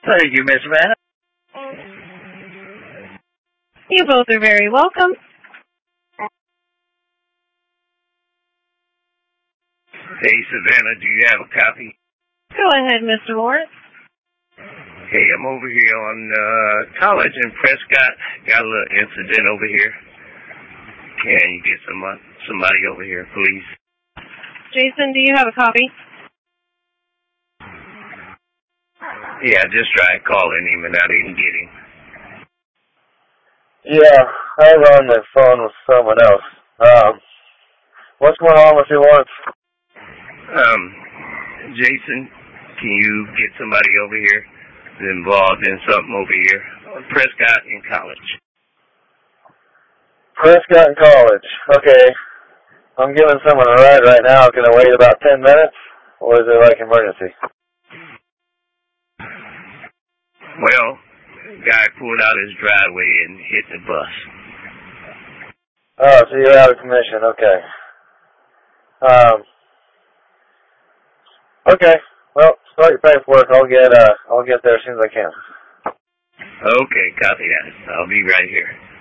Thank you, Miss Savannah. You both are very welcome. Hey, Savannah, do you have a copy? Go ahead, Mr. Lawrence. Hey, I'm over here on College in Prescott. Got a little incident over here. Can you get somebody over here, please? Jason, do you have a copy? Yeah, I just tried calling him and I didn't get him. Yeah, I was on the phone with someone else. What's going on with your Lawrence? Jason, can you get somebody over here involved in something over here? Prescott in College. Prescott College. Okay. I'm giving someone a ride right now. Can I wait about 10 minutes? Or is it like emergency? Well, guy pulled out his driveway and hit the bus. Oh, so you're out of commission. Okay. Okay. Well, start your paperwork. I'll get there as soon as I can. Okay, copy that. I'll be right here.